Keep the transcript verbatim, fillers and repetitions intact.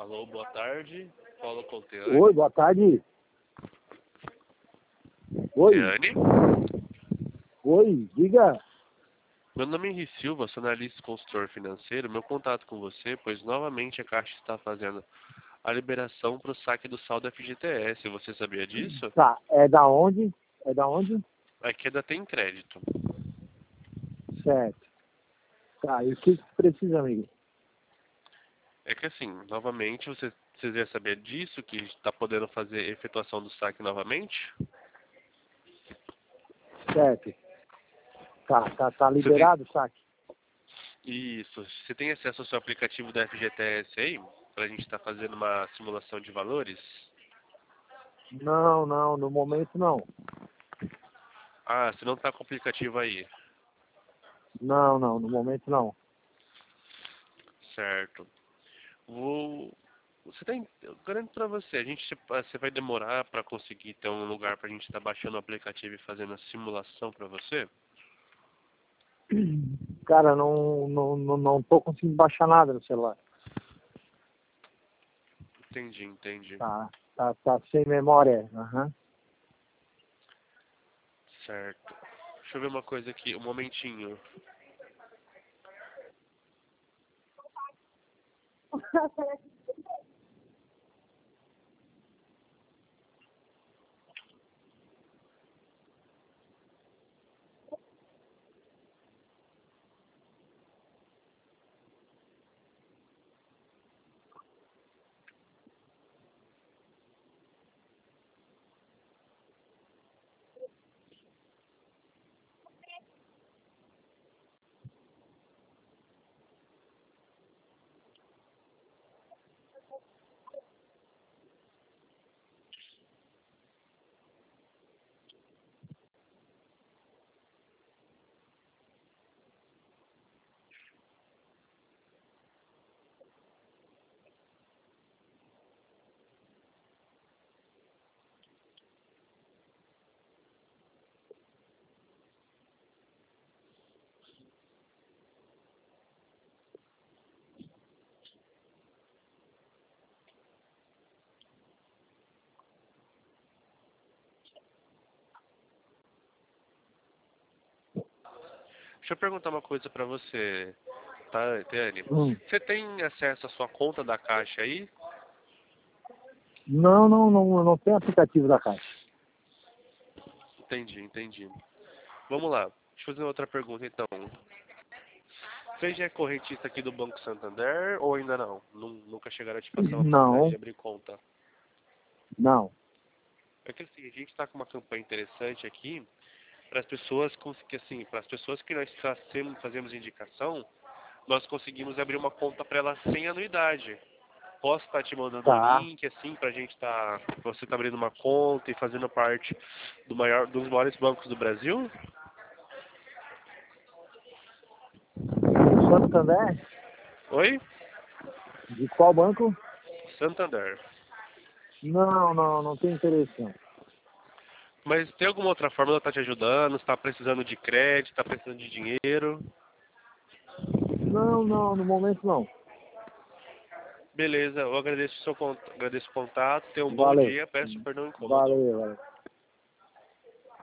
Alô, boa tarde. Fala com o Teane. Oi, boa tarde. Oi. Teane? Oi, diga. Meu nome é Henri Silva, sou analista e consultor financeiro. Meu contato com você, pois novamente a Caixa está fazendo a liberação para o saque do saldo F G T S. Você sabia disso? Tá, é da onde? É da onde? Aqui ainda tem crédito. Certo. Tá, e o que que precisa, amigo? É que assim, novamente, você, você já sabia disso, que está podendo fazer efetuação do saque novamente? Certo. Tá, tá, tá Você liberado o saque? tem... Isso. Você tem acesso ao seu aplicativo da F G T S aí? Para a gente estar fazendo uma simulação de valores? Não, não, no momento não. Ah, você não está com o aplicativo aí. Não, não, no momento não. Certo. Vou... Você tem... Eu garanto pra você, a gente você vai demorar para conseguir ter um lugar pra gente estar baixando o aplicativo e fazendo a simulação pra você? Cara, não, não, não, não tô conseguindo baixar nada no celular. Entendi, entendi. Tá, tá, tá sem memória. Aham. Certo. Deixa eu ver uma coisa aqui, um momentinho. Deixa eu perguntar uma coisa pra você, tá, Tiane? Hum. Você tem acesso à sua conta da Caixa aí? Não, não, não, não tem aplicativo da Caixa. Entendi, entendi. Vamos lá. Deixa eu fazer outra pergunta então. Você já é correntista aqui do Banco Santander ou ainda não? Nu- Nunca chegaram a te passar uma oportunidade de Não, abrir conta? não. É que assim, a gente está com uma campanha interessante aqui para as pessoas cons- que assim, para as pessoas que nós fazemos, fazemos indicação, nós conseguimos abrir uma conta para elas sem anuidade. Posso estar te mandando um Tá. link assim para a gente estar, você tá abrindo uma conta e fazendo parte do maior, dos maiores bancos do Brasil? Santander? Oi? De qual banco? Santander. Não, não, não tem interesse não. Mas tem alguma outra forma de ela estar te ajudando? Está precisando de crédito? Está precisando de dinheiro? Não, não, no momento não. Beleza, eu agradeço o seu cont- agradeço o contato, tenha um bom Valeu. dia, peço perdão o incômodo. Valeu, valeu.